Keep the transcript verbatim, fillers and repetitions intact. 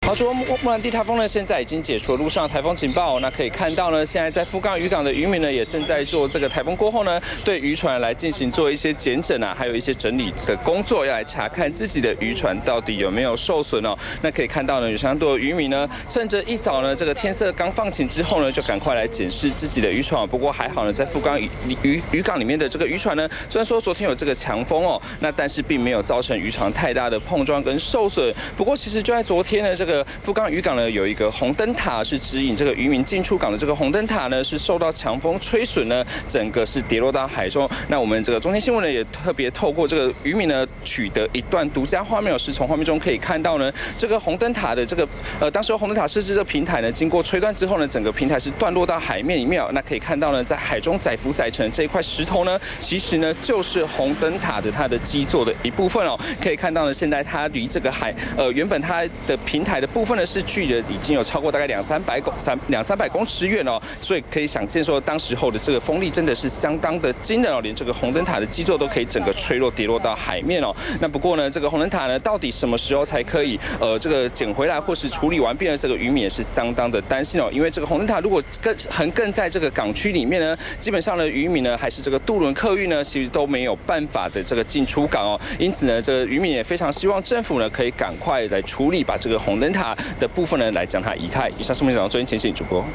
好，主播莫莫兰蒂台风呢，现在已经解除了陆上台风警报。那可以看到呢，现在在富冈渔港的渔民呢，也正在做这个台风过后呢，对渔船来进行做一些检整啊，还有一些整理的工作，要来查看自己的渔船到底有没有受损哦。那可以看到呢，有相当多的渔民呢，趁着一早呢，这个天色刚放晴之后呢，就赶快来检视自己的渔船。不过还好呢，在富冈渔渔渔港里面的这个渔船呢，虽然说昨天有这个强风哦，那但是并没有造成渔船太大的碰撞跟受损。不过其实就在昨天呢，这个富冈渔港呢有一个红灯塔是指引这个渔民进出港的这个红灯塔呢，是受到强风吹损呢，整个是跌落到海中。那我们这个中天新闻呢也特别透过这个渔民呢取得一段独家画面，是从画面中可以看到呢，这个红灯塔的这个呃，当时红灯塔设置这个平台呢，经过吹断之后呢，整个平台是断落到海面里面。那可以看到呢，在海中载浮载沉这一块石头呢，其实呢就是红灯塔的它的基座的一部分哦。可以看到呢，现在它离这个海呃原本它的平台的部分呢是距离已经有超过大概两三百公三两三百公尺远哦，所以可以想见说当时候的这个风力真的是相当的惊人哦，连这个红灯塔的基座都可以整个吹落跌落到海面哦。那不过呢，这个红灯塔呢，到底什么时候才可以呃这个捡回来或是处理完毕呢？这个渔民也是相当的担心哦，因为这个红灯塔如果更横亘在这个港区里面呢，基本上呢渔民呢还是这个渡轮客运呢，其实都没有办法的这个进出港哦。因此呢，这个渔民也非常希望政府呢可以赶快来处理，把这个红灯塔的部分呢来将它移开。以上是我们讲的最新前线主播。